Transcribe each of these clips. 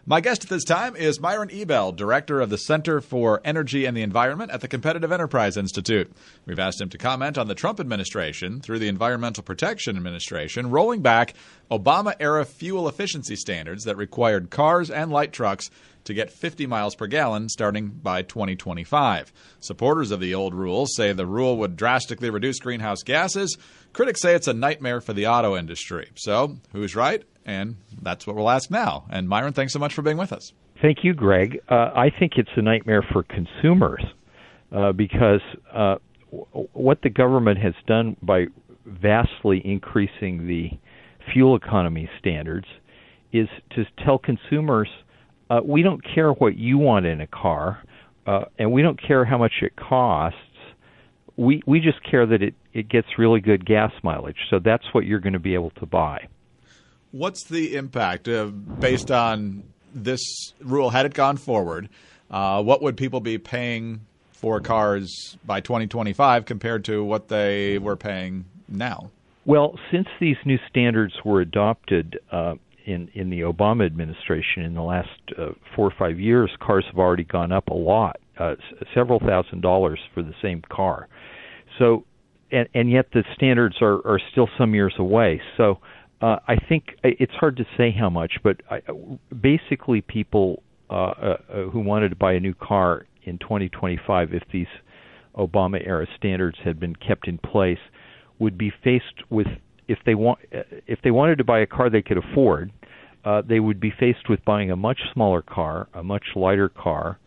My guest at this time is Myron Ebell, Director of the Center for Energy and the Environment at the Competitive Enterprise Institute. We've asked him to comment on the Trump administration through the Environmental Protection Administration rolling back Obama-era fuel efficiency standards that required cars and light trucks to get 50 miles per gallon starting by 2025. Supporters of the old rules say the rule would drastically reduce greenhouse gases. Critics say it's a nightmare for the auto industry. So, who's right? And that's what we'll ask now. And Myron, thanks so much for being with us. Thank you, Greg. I think it's a nightmare for consumers because what the government has done by vastly increasing the fuel economy standards is to tell consumers, we don't care what you want in a car, and we don't care how much it costs. We just care that it gets really good gas mileage. So that's what you're going to be able to buy. What's the impact based on this rule? Had it gone forward, what would people be paying for cars by 2025 compared to what they were paying now? Well, since these new standards were adopted in the Obama administration in the last 4 or 5 years, cars have already gone up a lot, several $1,000s for the same car. So, and yet the standards are still some years away. So I think it's hard to say how much, but basically people who wanted to buy a new car in 2025, if these Obama-era standards had been kept in place, would be faced with, if they wanted to buy a car they could afford, they would be faced with buying a much smaller car, a much lighter car,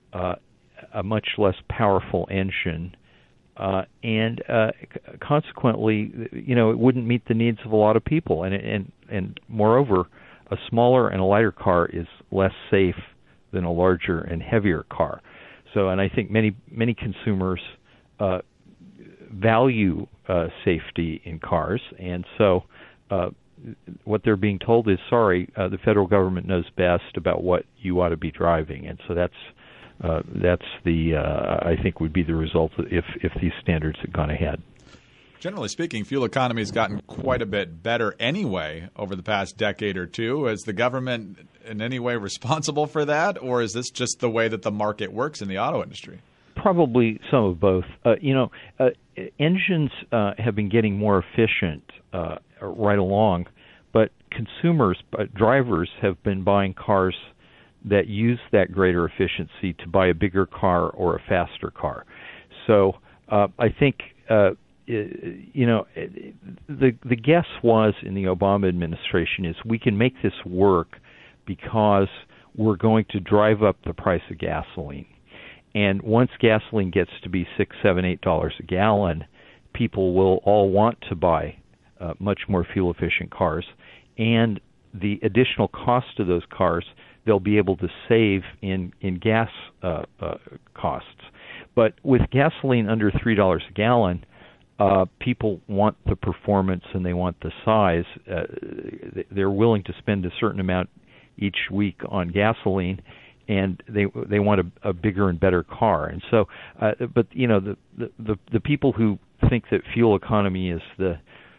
a much less powerful engine, and consequently, it wouldn't meet the needs of a lot of people. And moreover, a smaller and a lighter car is less safe than a larger and heavier car. So, and I think many consumers value safety in cars, and so what they're being told is, sorry, the federal government knows best about what you ought to be driving, and so that's the I think would be the result if these standards had gone ahead. Generally speaking, fuel economy has gotten quite a bit better anyway over the past decade or two. Is the government in any way responsible for that, or is this just the way that the market works in the auto industry? Probably some of both. Engines have been getting more efficient right along, but consumers, drivers have been buying cars that use that greater efficiency to buy a bigger car or a faster car. So I think the guess was in the Obama administration is we can make this work because we're going to drive up the price of gasoline. And once gasoline gets to be $6, $7, $8 a gallon, people will all want to buy much more fuel-efficient cars. And the additional cost of those cars, they'll be able to save in gas costs. But with gasoline under $3 a gallon, people want the performance and they want the size. They're willing to spend a certain amount each week on gasoline, and they want a bigger and better car. And so, but the people who think that fuel economy is the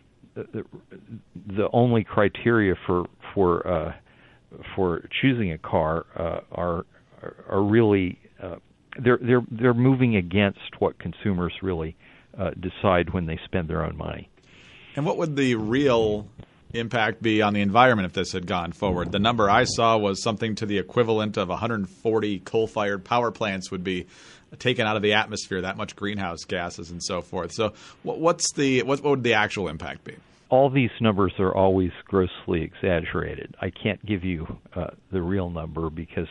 only criteria for choosing a car are really they're moving against what consumers really decide when they spend their own money. And what would the real impact be on the environment if this had gone forward? The number I saw was something to the equivalent of 140 coal-fired power plants would be taken out of the atmosphere, that much greenhouse gases and so forth. So what would the actual impact be? All these numbers are always grossly exaggerated. I can't give you the real number because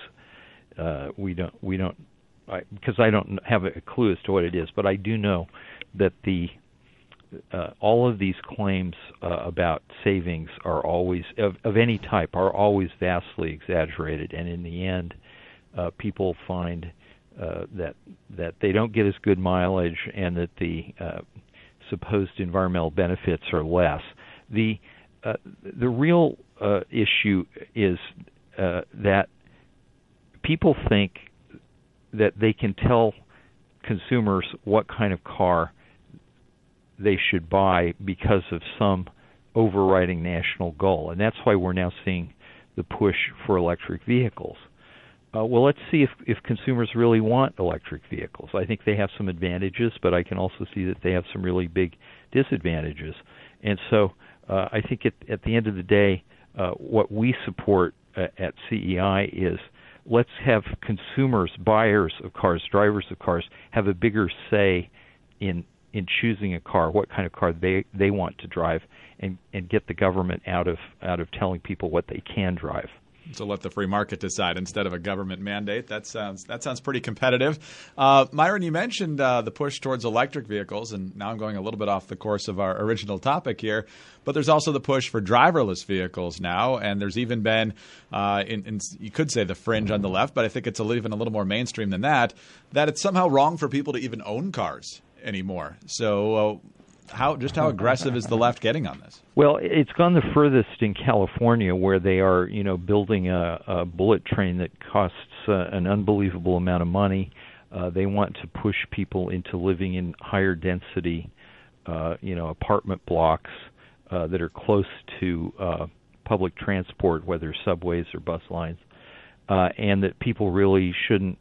because I don't have a clue as to what it is. But I do know that all of these claims about savings are always of any type are always vastly exaggerated, and in the end, people find that they don't get as good mileage, and that the supposed environmental benefits are less. The real issue is that people think that they can tell consumers what kind of car they should buy because of some overriding national goal. And that's why we're now seeing the push for electric vehicles. Well, let's see if consumers really want electric vehicles. I think they have some advantages, but I can also see that they have some really big disadvantages. And so I think at the end of the day, what we support at CEI is let's have consumers, buyers of cars, drivers of cars, have a bigger say in choosing a car, what kind of car they want to drive, and get the government out of telling people what they can drive. So let the free market decide instead of a government mandate. That sounds pretty competitive. Myron, you mentioned the push towards electric vehicles, and now I'm going a little bit off the course of our original topic here. But there's also the push for driverless vehicles now, and there's even been, you could say the fringe on the left, but I think it's even a little more mainstream than that it's somehow wrong for people to even own cars anymore. So how aggressive is the left getting on this? Well, it's gone the furthest in California, where they are, building a bullet train that costs an unbelievable amount of money. They want to push people into living in higher density, apartment blocks that are close to public transport, whether subways or bus lines, and that people really shouldn't,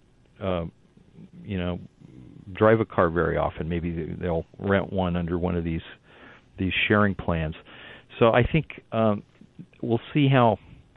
drive a car very often. Maybe they'll rent one under one of these sharing plans. So I think we'll see how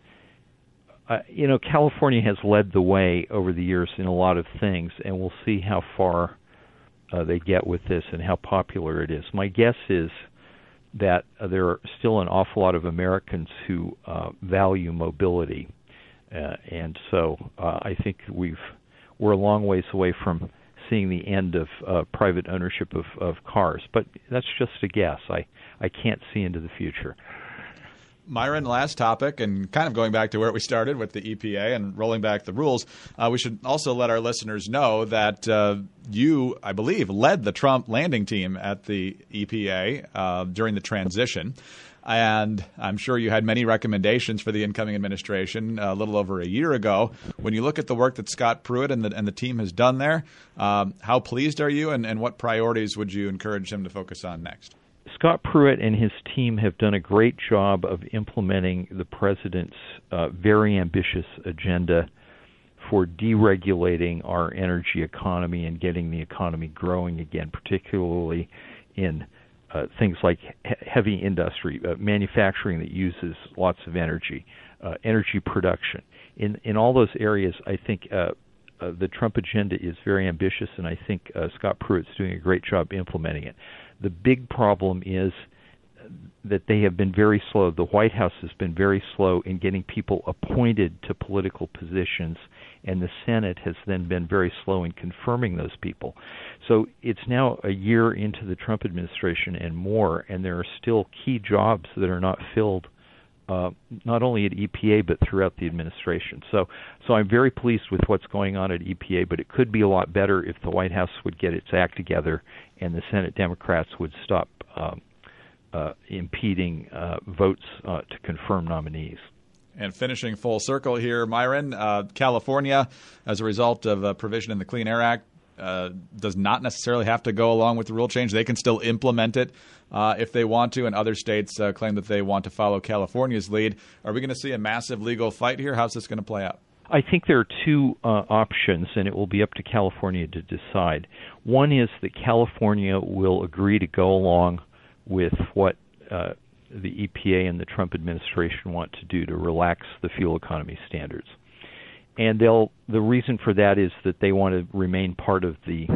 California has led the way over the years in a lot of things, and we'll see how far they get with this and how popular it is. My guess is that there are still an awful lot of Americans who value mobility, and so I think we're a long ways away from seeing the end of private ownership of cars. But that's just a guess. I can't see into the future. Myron, last topic, and kind of going back to where we started with the EPA and rolling back the rules, we should also let our listeners know that you, I believe, led the Trump landing team at the EPA during the transition. And I'm sure you had many recommendations for the incoming administration a little over a year ago. When you look at the work that Scott Pruitt and the team has done there, how pleased are you, and what priorities would you encourage him to focus on next? Scott Pruitt and his team have done a great job of implementing the president's very ambitious agenda for deregulating our energy economy and getting the economy growing again, particularly in things like heavy industry, manufacturing that uses lots of energy, energy production. In all those areas, I think the Trump agenda is very ambitious, and I think Scott Pruitt's doing a great job implementing it. The big problem is that they have been very slow. The White House has been very slow in getting people appointed to political positions, and the Senate has then been very slow in confirming those people. So it's now a year into the Trump administration and more, and there are still key jobs that are not filled, not only at EPA but throughout the administration. So I'm very pleased with what's going on at EPA, but it could be a lot better if the White House would get its act together and the Senate Democrats would stop impeding votes to confirm nominees. And finishing full circle here, Myron, California, as a result of a provision in the Clean Air Act, does not necessarily have to go along with the rule change. They can still implement it if they want to, and other states claim that they want to follow California's lead. Are we going to see a massive legal fight here? How's this going to play out? I think there are two options, and it will be up to California to decide. One is that California will agree to go along with what the EPA and the Trump administration want to do to relax the fuel economy standards. And the reason for that is that they want to remain part of the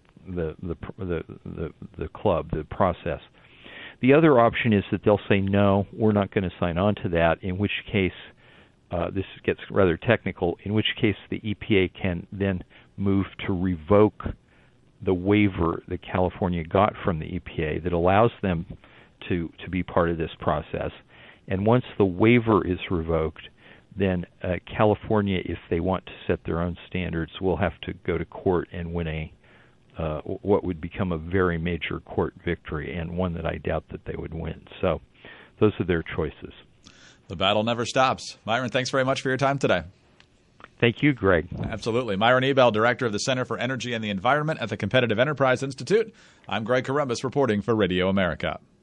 club, the process. The other option is that they'll say, no, we're not going to sign on to that, in which case this gets rather technical, in which case the EPA can then move to revoke the waiver that California got from the EPA that allows them to be part of this process. And once the waiver is revoked, then California, if they want to set their own standards, will have to go to court and win what would become a very major court victory, and one that I doubt that they would win. So those are their choices. The battle never stops. Myron, thanks very much for your time today. Thank you, Greg. Absolutely. Myron Ebell, Director of the Center for Energy and the Environment at the Competitive Enterprise Institute. I'm Greg Corombos reporting for Radio America.